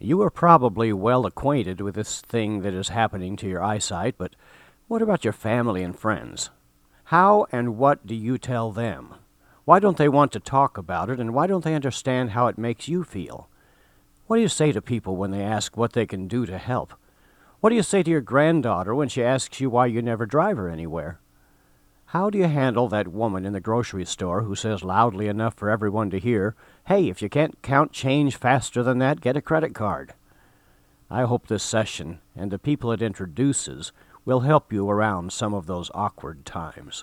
You are probably well acquainted with this thing that is happening to your eyesight, but what about your family and friends? How and what do you tell them? Why don't they want to talk about it, and why don't they understand how it makes you feel? What do you say to people when they ask what they can do to help? What do you say to your granddaughter when she asks you why you never drive her anywhere? How do you handle that woman in the grocery store who says loudly enough for everyone to hear, "Hey, if you can't count change faster than that, get a credit card"? I hope this session and the people it introduces will help you around some of those awkward times.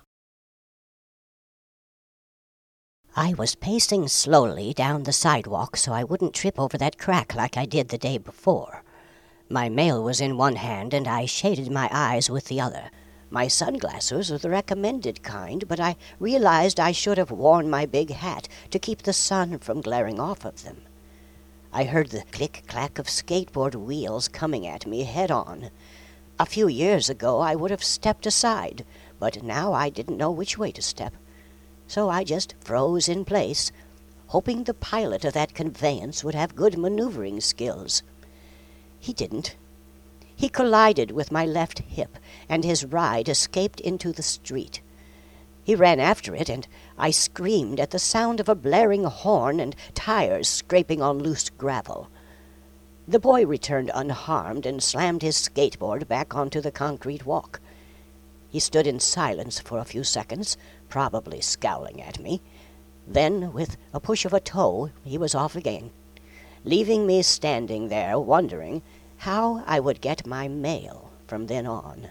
I was pacing slowly down the sidewalk so I wouldn't trip over that crack like I did the day before. My mail was in one hand, and I shaded my eyes with the other. My sunglasses were the recommended kind, but I realized I should have worn my big hat to keep the sun from glaring off of them. I heard the click-clack of skateboard wheels coming at me head-on. A few years ago I would have stepped aside, but now I didn't know which way to step. So I just froze in place, hoping the pilot of that conveyance would have good maneuvering skills. He didn't. He collided with my left hip, and his ride escaped into the street. He ran after it, and I screamed at the sound of a blaring horn and tires scraping on loose gravel. The boy returned unharmed and slammed his skateboard back onto the concrete walk. He stood in silence for a few seconds, probably scowling at me. Then, with a push of a toe, he was off again, leaving me standing there wondering how I would get my mail from then on.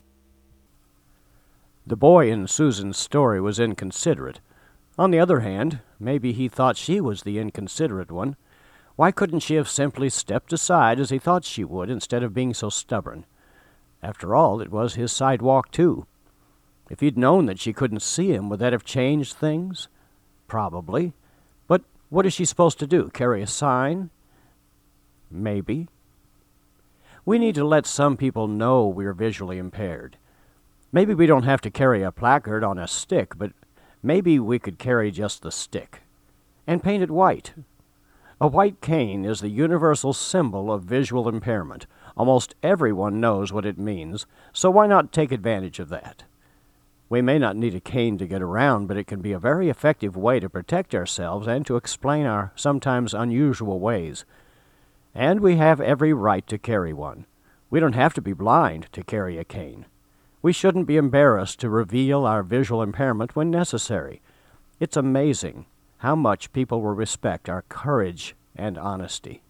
The boy in Susan's story was inconsiderate. On the other hand, maybe he thought she was the inconsiderate one. Why couldn't she have simply stepped aside as he thought she would instead of being so stubborn? After all, it was his sidewalk, too. If he'd known that she couldn't see him, would that have changed things? Probably. But what is she supposed to do, carry a sign? Maybe. We need to let some people know we're visually impaired. Maybe we don't have to carry a placard on a stick, but maybe we could carry just the stick and paint it white. A white cane is the universal symbol of visual impairment. Almost everyone knows what it means, so why not take advantage of that? We may not need a cane to get around, but it can be a very effective way to protect ourselves and to explain our sometimes unusual ways. And we have every right to carry one. We don't have to be blind to carry a cane. We shouldn't be embarrassed to reveal our visual impairment when necessary. It's amazing how much people will respect our courage and honesty.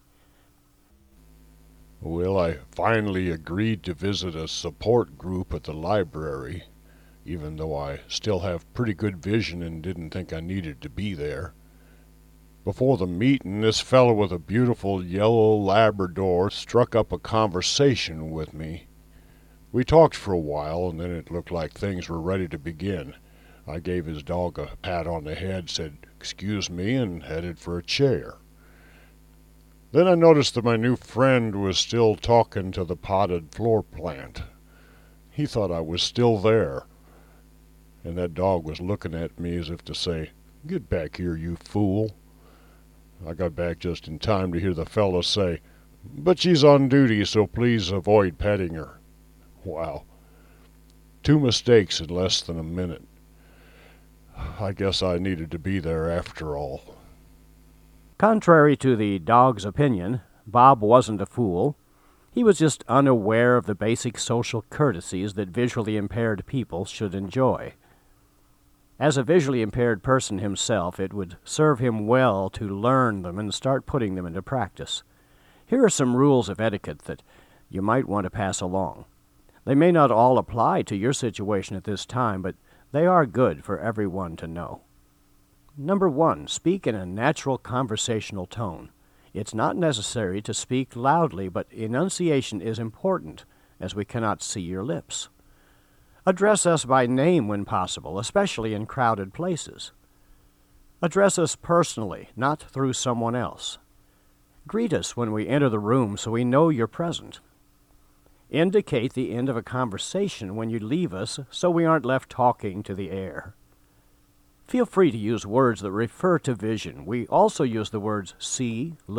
Well, I finally agreed to visit a support group at the library, even though I still have pretty good vision and didn't think I needed to be there. Before the meeting, this fellow with a beautiful yellow Labrador struck up a conversation with me. We talked for a while, and then it looked like things were ready to begin. I gave his dog a pat on the head, said, "Excuse me," and headed for a chair. Then I noticed that my new friend was still talking to the potted floor plant. He thought I was still there, and that dog was looking at me as if to say, "Get back here, you fool." I got back just in time to hear the fellow say, "But she's on duty, so please avoid petting her." Wow. 2 mistakes in less than a minute. I guess I needed to be there after all. Contrary to the dog's opinion, Bob wasn't a fool. He was just unaware of the basic social courtesies that visually impaired people should enjoy. As a visually impaired person himself, it would serve him well to learn them and start putting them into practice. Here are some rules of etiquette that you might want to pass along. They may not all apply to your situation at this time, but they are good for everyone to know. Number 1, speak in a natural conversational tone. It's not necessary to speak loudly, but enunciation is important, as we cannot see your lips. Address us by name when possible, especially in crowded places. Address us personally, not through someone else. Greet us when we enter the room so we know you're present. Indicate the end of a conversation when you leave us so we aren't left talking to the air. Feel free to use words that refer to vision. We also use the words see, look,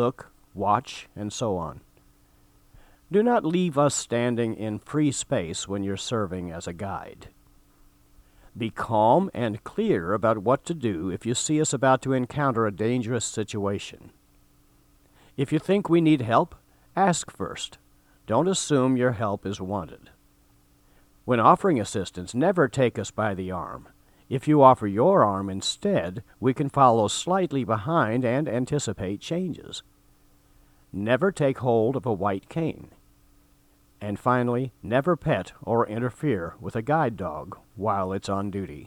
watch, and so on. Do not leave us standing in free space when you're serving as a guide. Be calm and clear about what to do if you see us about to encounter a dangerous situation. If you think we need help, ask first. Don't assume your help is wanted. When offering assistance, never take us by the arm. If you offer your arm instead, we can follow slightly behind and anticipate changes. Never take hold of a white cane. And finally, never pet or interfere with a guide dog while it's on duty.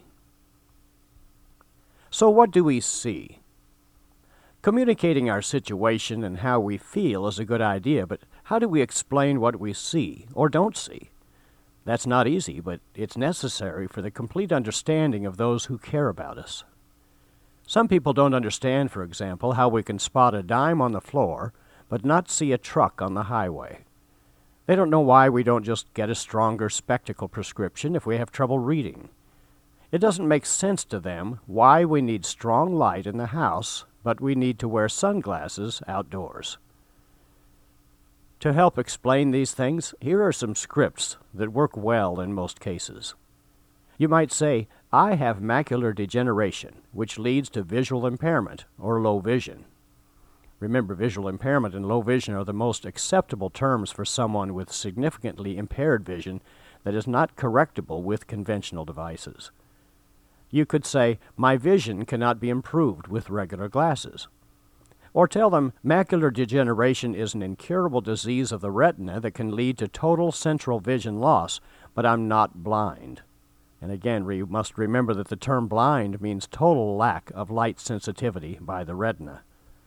So what do we see? Communicating our situation and how we feel is a good idea, but how do we explain what we see or don't see? That's not easy, but it's necessary for the complete understanding of those who care about us. Some people don't understand, for example, how we can spot a dime on the floor but not see a truck on the highway. They don't know why we don't just get a stronger spectacle prescription if we have trouble reading. It doesn't make sense to them why we need strong light in the house, but we need to wear sunglasses outdoors. To help explain these things, here are some scripts that work well in most cases. You might say, I have macular degeneration, which leads to visual impairment or low vision. Remember, visual impairment and low vision are the most acceptable terms for someone with significantly impaired vision that is not correctable with conventional devices. You could say, my vision cannot be improved with regular glasses. Or tell them macular degeneration is an incurable disease of the retina that can lead to total central vision loss, but I'm not blind. And again, we must remember that the term blind means total lack of light sensitivity by the retina.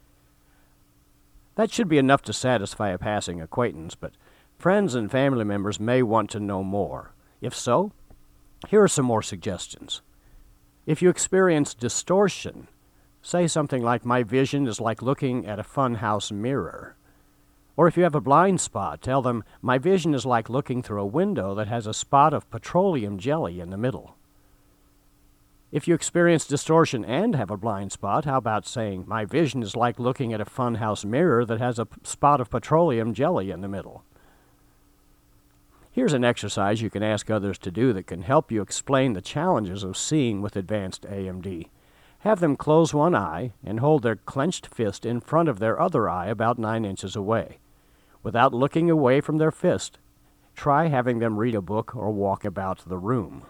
That should be enough to satisfy a passing acquaintance, but friends and family members may want to know more. If so, here are some more suggestions. If you experience distortion, say something like, my vision is like looking at a funhouse mirror. Or if you have a blind spot, tell them, my vision is like looking through a window that has a spot of petroleum jelly in the middle. If you experience distortion and have a blind spot, how about saying, my vision is like looking at a funhouse mirror that has a spot of petroleum jelly in the middle? Here's an exercise you can ask others to do that can help you explain the challenges of seeing with advanced AMD. Have them close one eye and hold their clenched fist in front of their other eye about 9 inches away. Without looking away from their fist, try having them read a book or walk about the room.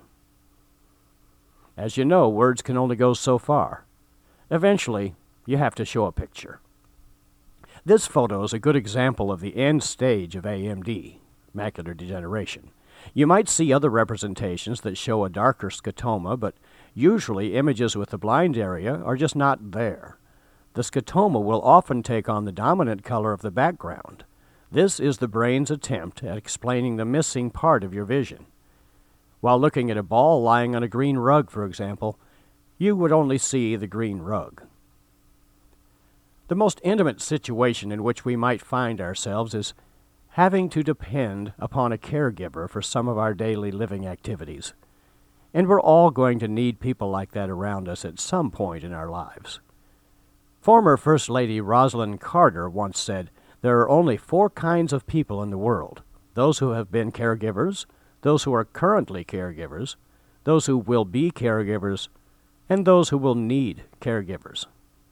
As you know, words can only go so far. Eventually, you have to show a picture. This photo is a good example of the end stage of AMD, macular degeneration. You might see other representations that show a darker scotoma, but usually images with the blind area are just not there. The scotoma will often take on the dominant color of the background. This is the brain's attempt at explaining the missing part of your vision. While looking at a ball lying on a green rug, for example, you would only see the green rug. The most intimate situation in which we might find ourselves is having to depend upon a caregiver for some of our daily living activities. And we're all going to need people like that around us at some point in our lives. Former First Lady Rosalind Carter once said, there are only 4 kinds of people in the world: those who have been caregivers, those who are currently caregivers, those who will be caregivers, and those who will need caregivers.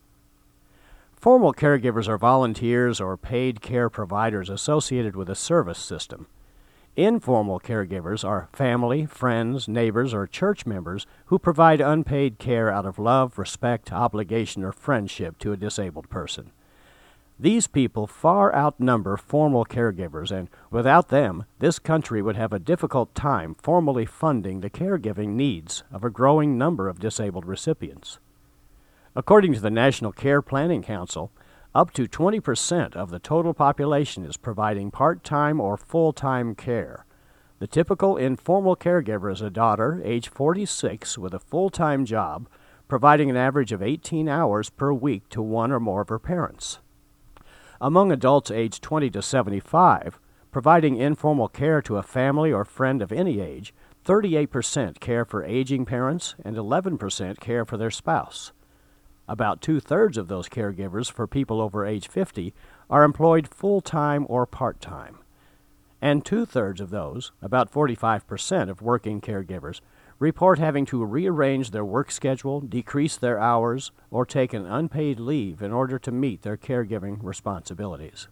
Formal caregivers are volunteers or paid care providers associated with a service system. Informal caregivers are family, friends, neighbors, or church members who provide unpaid care out of love, respect, obligation, or friendship to a disabled person. These people far outnumber formal caregivers, and without them, this country would have a difficult time formally funding the caregiving needs of a growing number of disabled recipients. According to the National Care Planning Council, up to 20% of the total population is providing part-time or full-time care. The typical informal caregiver is a daughter, age 46, with a full-time job, providing an average of 18 hours per week to one or more of her parents. Among adults aged 20 to 75, providing informal care to a family or friend of any age, 38% care for aging parents and 11% care for their spouse. About 2/3 of those caregivers for people over age 50 are employed full-time or part-time. And 2/3 of those, about 45% of working caregivers, report having to rearrange their work schedule, decrease their hours, or take an unpaid leave in order to meet their caregiving responsibilities.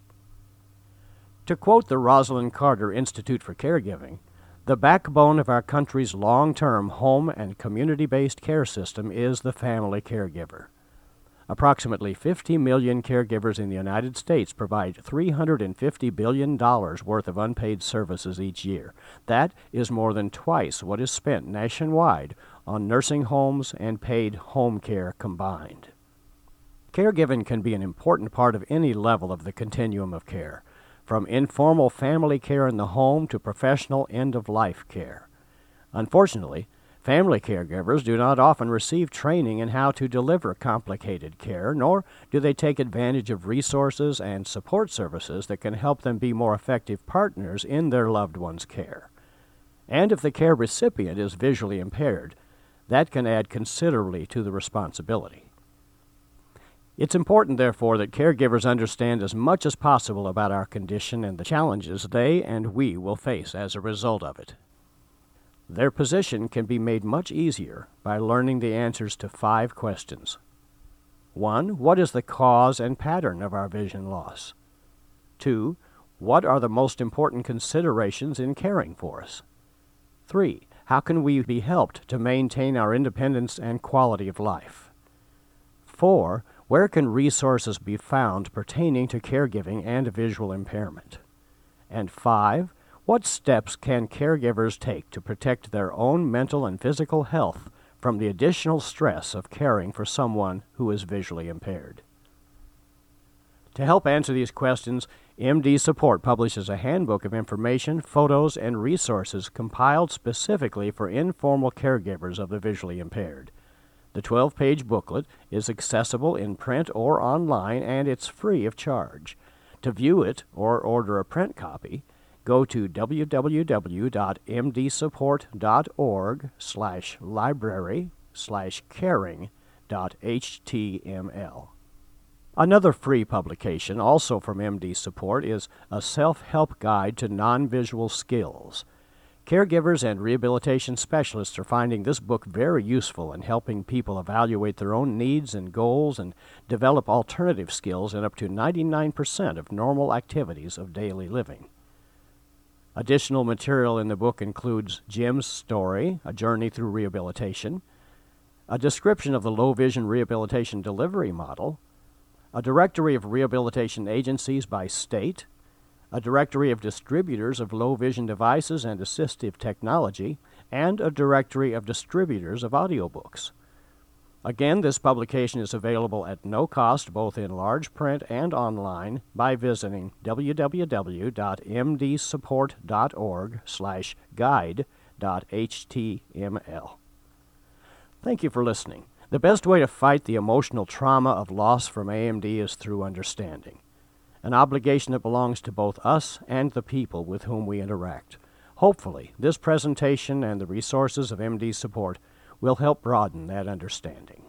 To quote the Rosalind Carter Institute for Caregiving, the backbone of our country's long-term home and community-based care system is the family caregiver. Approximately 50 million caregivers in the United States provide $350 billion worth of unpaid services each year. That is more than twice what is spent nationwide on nursing homes and paid home care combined. Caregiving can be an important part of any level of the continuum of care, from informal family care in the home to professional end-of-life care. Unfortunately, family caregivers do not often receive training in how to deliver complicated care, nor do they take advantage of resources and support services that can help them be more effective partners in their loved one's care. And if the care recipient is visually impaired, that can add considerably to the responsibility. It's important, therefore, that caregivers understand as much as possible about our condition and the challenges they and we will face as a result of it. Their position can be made much easier by learning the answers to 5 questions. 1. What is the cause and pattern of our vision loss? 2. What are the most important considerations in caring for us? 3. How can we be helped to maintain our independence and quality of life? 4. Where can resources be found pertaining to caregiving and visual impairment? And 5. What steps can caregivers take to protect their own mental and physical health from the additional stress of caring for someone who is visually impaired? To help answer these questions, MD Support publishes a handbook of information, photos, and resources compiled specifically for informal caregivers of the visually impaired. The 12-page booklet is accessible in print or online, and it's free of charge. To view it or order a print copy, go to www.mdsupport.org/library/caring.html. Another free publication, also from MD Support, is A Self-Help Guide to Non-Visual Skills. Caregivers and rehabilitation specialists are finding this book very useful in helping people evaluate their own needs and goals and develop alternative skills in up to 99% of normal activities of daily living. Additional material in the book includes Jim's story, A Journey Through Rehabilitation, a description of the low vision rehabilitation delivery model, a directory of rehabilitation agencies by state, a directory of distributors of low vision devices and assistive technology, and a directory of distributors of audiobooks. Again, this publication is available at no cost both in large print and online by visiting www.mdsupport.org/guide.html. Thank you for listening. The best way to fight the emotional trauma of loss from AMD is through understanding, an obligation that belongs to both us and the people with whom we interact. Hopefully, this presentation and the resources of MD Support will help broaden that understanding.